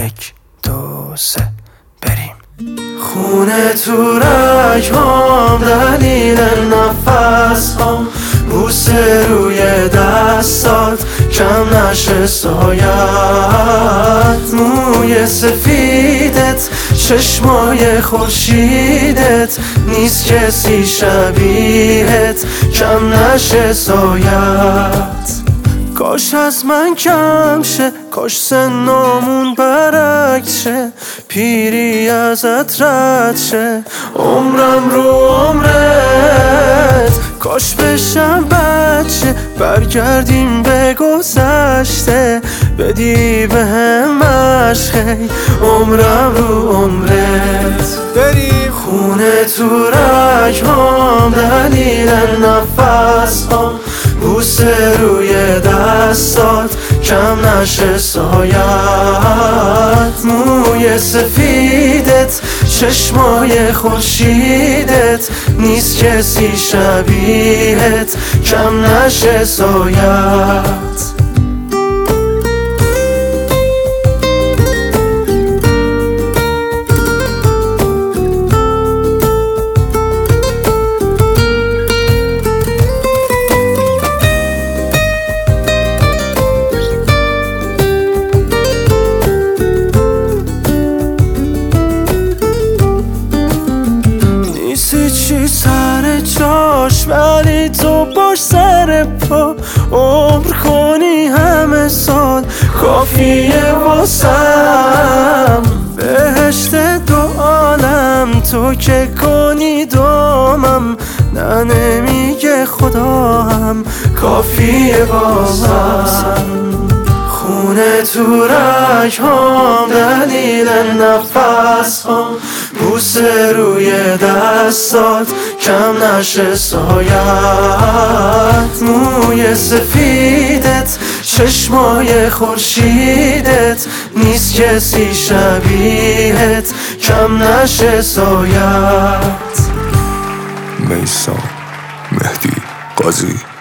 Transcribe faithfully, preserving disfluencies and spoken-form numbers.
یک دو سه بریم. خونه تو رگ‌هام، دلیل نفس هام، بوسه روی دستات کم نشه سایت، موی سفیدت، چشمای خورشیدت، نیست کسی شبیهت کم نشه سایت. کاش از من کم شه، کاش سنامون برعکس شه، پیری ازت رد شه، عمرم رو عمرت. کاش بشم بچه، برگردیم به گذشته، بدی بهم عشق، عمرم رو عمرت. بریم خونه تو رگ‌هام، دلیل نفس هام، بوسه روی دستات کم نشه سایت، موی سفیدت، چشمای خورشیدت، نیست کسی شبیهت کم نشه سایت. چی سر جاش، ولی تو باش سر پا، عمر کنی همه سال کافیه واسم. بهشت دو عالم تو که کنی دامم، نه نمیگه خدا هم کافیه واسم. خونه تو رگ‌هام، دلیل نفس هام، بوسه روی دستات کم نشه سایت، موی سفیدت، چشمای خورشیدت، نیست کسی شبیهت کم نشه سایت. میثم مهدی قاضی.